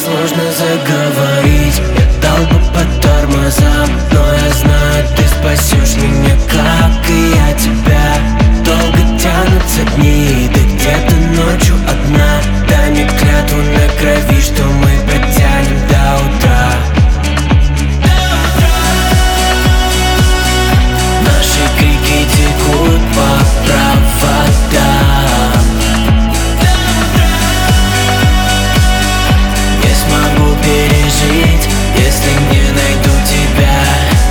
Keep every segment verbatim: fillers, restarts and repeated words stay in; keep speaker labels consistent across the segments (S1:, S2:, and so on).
S1: сложно заговорить. Я дал бы по тормозам, но я знаю, ты спасешь меня, как и я тебя. Долго тянутся дни, ты где-то ночью одна. Дай мне клятву на крови, что мы протянем до утра. Наши крики текут по проводам. Не смогу пережить, если не найду тебя.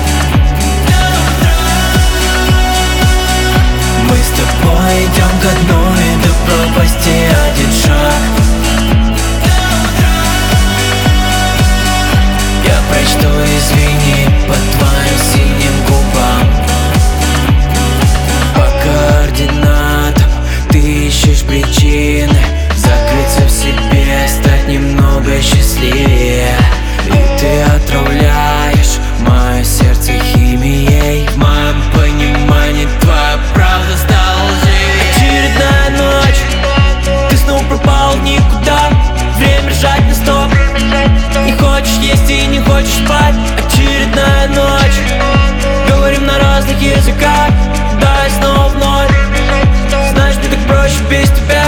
S1: Мы с тобой идем ко дну, и до пропасти один шаг. Я прочту извини по твоим синим губам. По координатам ты ищешь причины закрыться в себе, стать немного счастливее. И ты отравляешь мое сердце химией. В моем понимании твоя правда стала лживее. Очередная ночь, ты снова пропал в никуда. Время ржать на стоп. Не хочешь есть и не хочешь спать. Очередная ночь, говорим на разных языках. Да, и снова вновь. Знаешь, мне так проще без тебя.